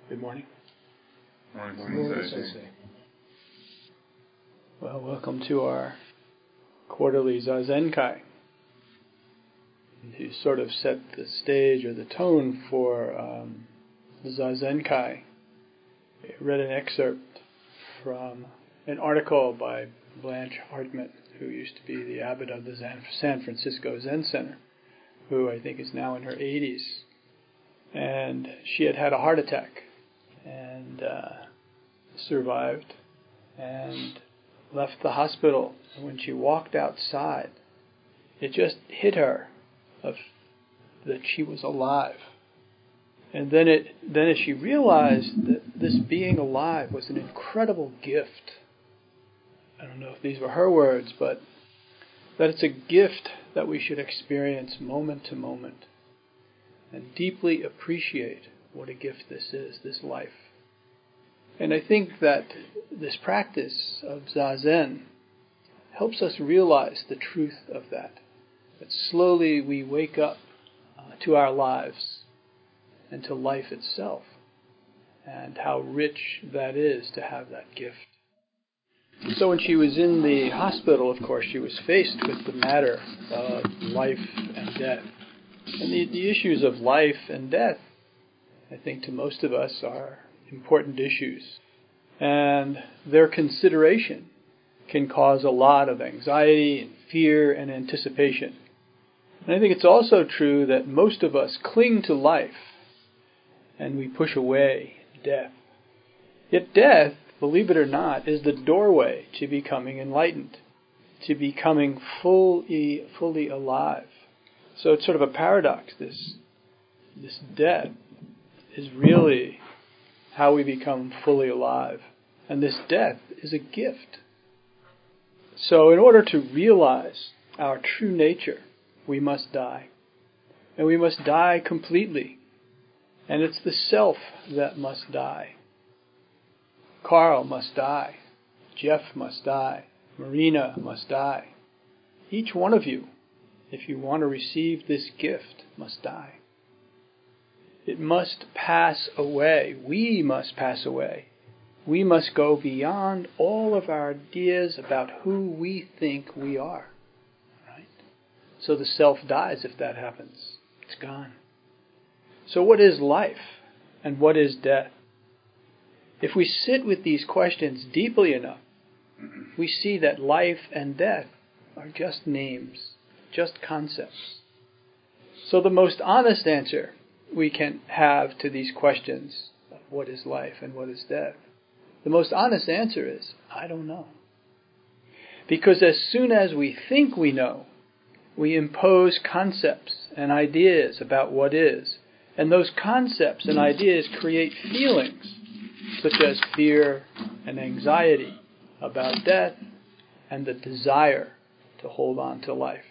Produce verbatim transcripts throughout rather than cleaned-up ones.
Good morning. Morning, Morning, Sensei. Sensei. Well, welcome to our quarterly Zazenkai. To sort of set the stage or the tone for um, the Zazenkai, I read an excerpt from an article by Blanche Hartman, who used to be the abbot of the San Francisco Zen Center, who I think is now in her eighties. And she had had a heart attack and uh, survived and left the hospital. And when she walked outside, it just hit her of that she was alive. And then it then as she realized that this being alive was an incredible gift. I don't know if these were her words, but that it's a gift that we should experience moment to moment and deeply appreciate what a gift this is, this life. And I think that this practice of Zazen helps us realize the truth of that. That slowly we wake up uh, to our lives and to life itself, and how rich that is to have that gift. So when she was in the hospital, of course, she was faced with the matter of life and death. And the, the issues of life and death, I think to most of us, are important issues. And their consideration can cause a lot of anxiety and fear and anticipation. And I think it's also true that most of us cling to life and we push away death. Yet death, believe it or not, is the doorway to becoming enlightened, to becoming fully, fully alive. So it's sort of a paradox. This, this death is really how we become fully alive. And this death is a gift. So in order to realize our true nature, we must die. And we must die completely. And it's the self that must die. Carl must die. Jeff must die. Marina must die. Each one of you, if you want to receive this gift, must die. It must pass away. We must pass away. We must go beyond all of our ideas about who we think we are. Right? So the self dies if that happens. It's gone. So what is life and what is death? If we sit with these questions deeply enough, we see that life and death are just names, just concepts. So the most honest answer we can have to these questions of what is life and what is death, the most honest answer is, I don't know. Because as soon as we think we know, we impose concepts and ideas about what is. And those concepts and ideas create feelings such as fear and anxiety about death and the desire to hold on to life.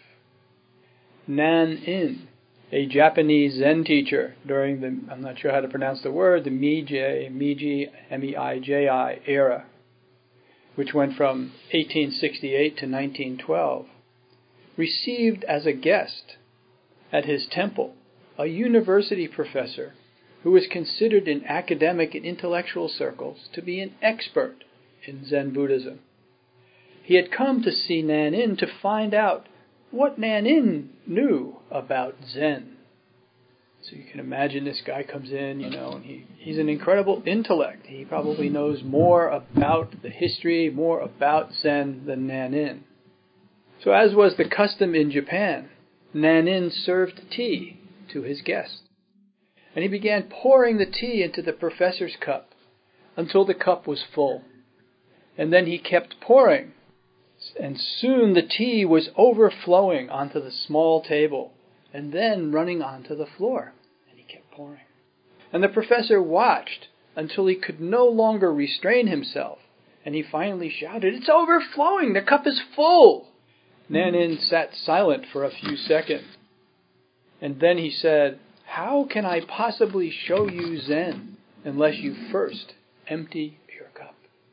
Nan-in, a Japanese Zen teacher during the, I'm not sure how to pronounce the word, the Meiji, Meiji, M E I J I era, which went from eighteen sixty-eight to nineteen twelve, received as a guest at his temple a university professor who was considered in academic and intellectual circles to be an expert in Zen Buddhism. He had come to see Nan-in to find out what Nan-in knew about Zen. So you can imagine this guy comes in, you know, and he, he's an incredible intellect. He probably knows more about the history, more about Zen than Nan-in. So as was the custom in Japan, Nan-in served tea to his guest. And he began pouring the tea into the professor's cup until the cup was full. And then he kept pouring. And soon the tea was overflowing onto the small table and then running onto the floor. And he kept pouring. And the professor watched until he could no longer restrain himself. And he finally shouted, "It's overflowing! The cup is full!" Nan-in sat silent for a few seconds. And then he said, "How can I possibly show you Zen unless you first empty your cup?"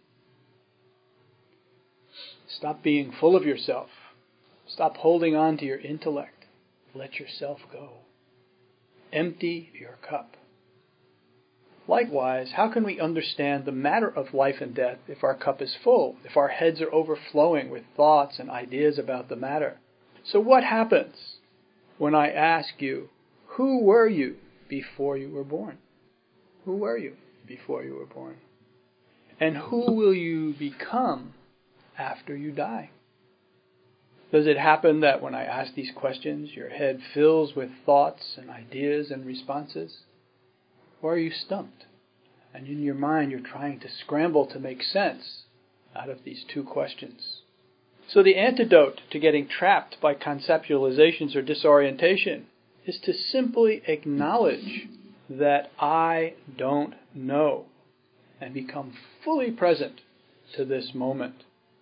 Stop being full of yourself. Stop holding on to your intellect. Let yourself go. Empty your cup. Likewise, how can we understand the matter of life and death if our cup is full, if our heads are overflowing with thoughts and ideas about the matter? So what happens when I ask you, who were you before you were born? Who were you before you were born? And who will you become after you die? Does it happen that when I ask these questions, your head fills with thoughts and ideas and responses? Or are you stumped? And in your mind, you're trying to scramble to make sense out of these two questions. So the antidote to getting trapped by conceptualizations or disorientation is to simply acknowledge that I don't know and become fully present to this moment.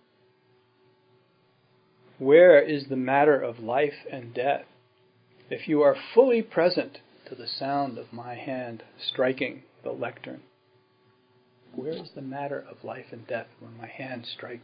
Where is the matter of life and death if you are fully present to the sound of my hand striking the lectern? Where is the matter of life and death when my hand strikes?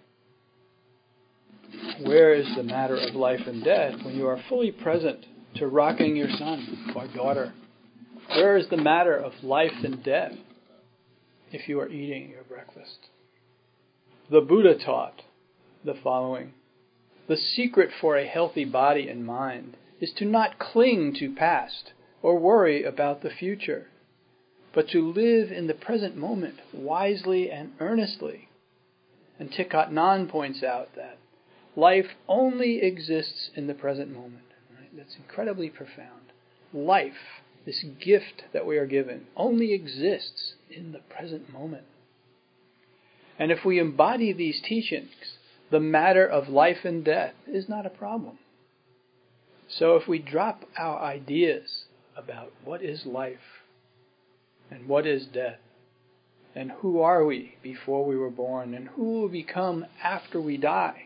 Where is the matter of life and death when you are fully present to rocking your son or daughter? Where is the matter of life and death if you are eating your breakfast? The Buddha taught the following: the secret for a healthy body and mind is to not cling to past or worry about the future, but to live in the present moment wisely and earnestly. And Thich Nhat Hanh points out that life only exists in the present moment. Right? That's incredibly profound. Life, this gift that we are given, only exists in the present moment. And if we embody these teachings, the matter of life and death is not a problem. So if we drop our ideas about what is life and what is death, and who are we before we were born, and who will become after we die,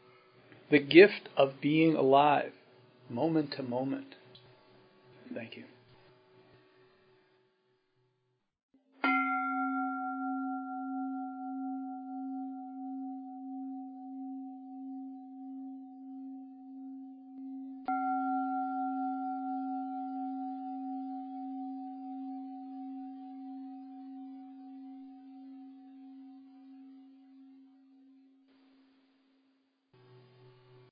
the gift of being alive, moment to moment. Thank you.